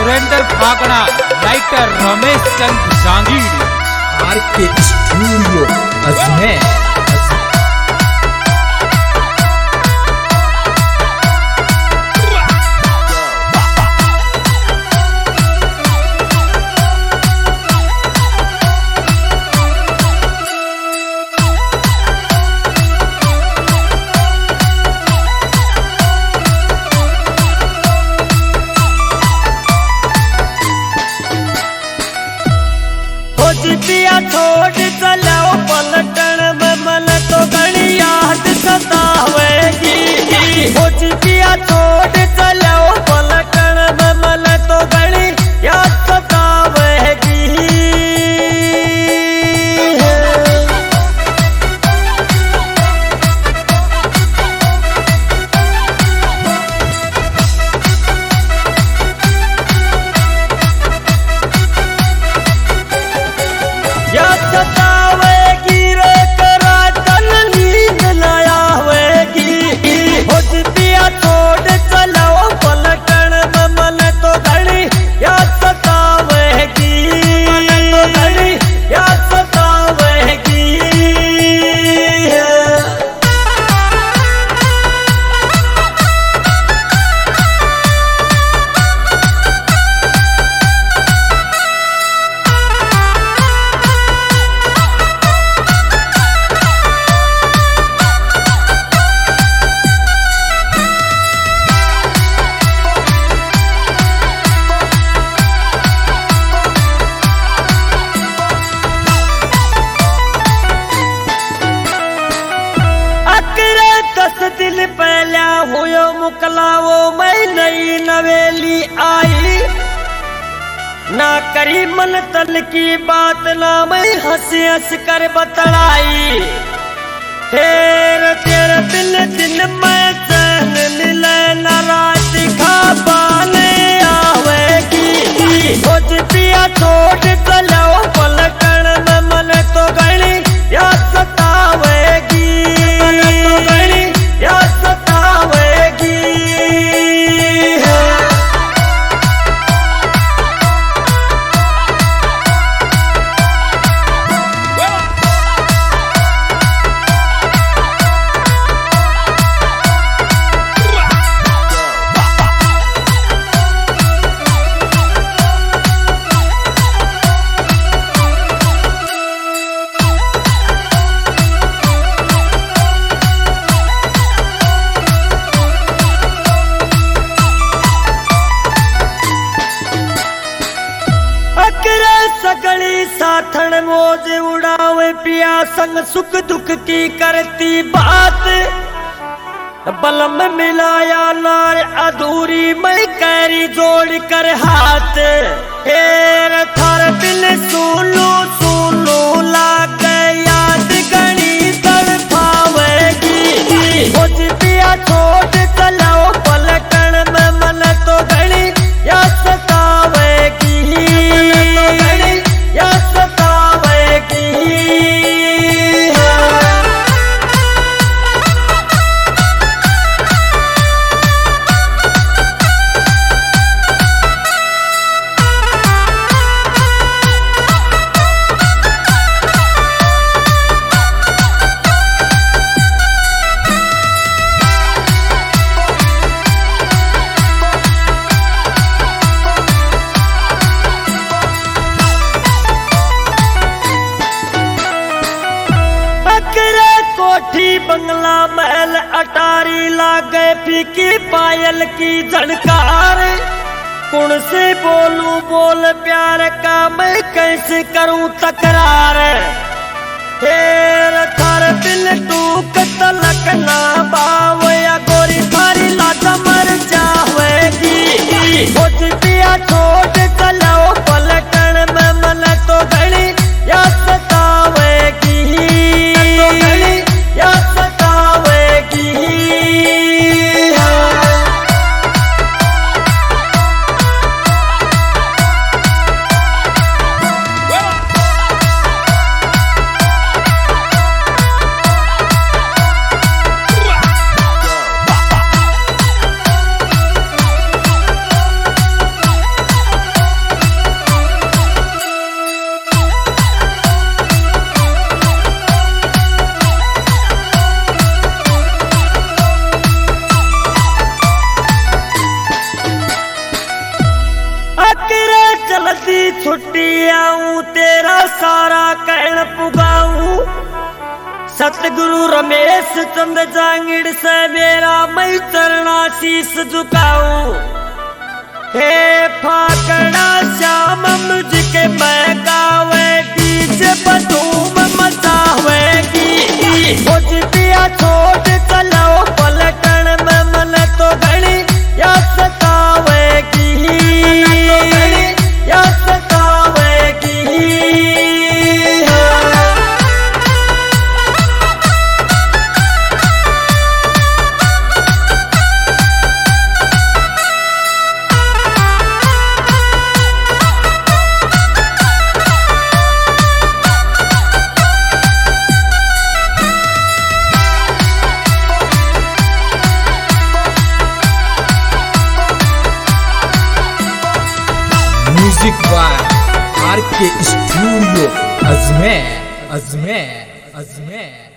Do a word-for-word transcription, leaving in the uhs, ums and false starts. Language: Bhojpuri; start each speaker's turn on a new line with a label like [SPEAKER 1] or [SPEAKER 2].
[SPEAKER 1] Surendra Phagda, writer Ramesh Chand Jangir,
[SPEAKER 2] R K studio Ajmer.
[SPEAKER 3] पिया छोड़ चलाओ पलटन में मन तो घनी याद सतावेगी। पिया छोड़ चलाओ पलटन में मन तो घनी याद सतावेगी। याद सतावेगी रे करा तन नींद न आवेगी। पिया छोड़ चलाओ पलटन में मन तो घनी याद सतावेगी। तो घनी याद सतावेगी। दस दिन पहले हुयो मुकलावो मैं नई नवेली आई। ना करी मन तल की बात ना मैं हंस हंस कर बतलाई। तेरे तेरे दिन दिन मैं चैन मिले न रात खा पाने आवेगी। पिया छोड़ चलाओ पलटन में मन तो घनी याद सतावेगी। याद सतावेगी। सगली साथन मौज उड़ावे पिया संग सुख दुख की करती बात। बलम मिलाया नार अधूरी मैं कैरी जोड़ कर हाथ। हेर थर दिल सुनो सुनो लाग याद घनी तड़पावेगी। पिया छोड़ चलाओ पलटन में मन तो घनी याद सतावेगी। याद सतावेगी। कोठी बंगला महल अटारी लागे फीकी पायल की झनकार। कुण से बोलूं बोल प्यार का मैं कैसे करूं तकरार। तेर थार दिल टूक तलक ना बावया गोरी थारी लाजा मर जावेगी। पिया छोड़ चलाओ पलटन में मन तो घनी याद सतावेगी। तो घनी याद सतावेगी। छुट्टी आऊं तेरा सारा कहण पुगाऊं। सतगुरु रमेश चंद जांगिड़ से मेरा मैं चरणा शीस झुकाऊं। हे फाकड़ा श्याम मुझके मैं गावेगी जब धूम मचावेगी। मुझ दिया छोड़ चलो पलटन में मन तो घड़ी या सतावेगी या सतावेगी।
[SPEAKER 2] Music by R K studio Ajmer Ajmer Ajmer.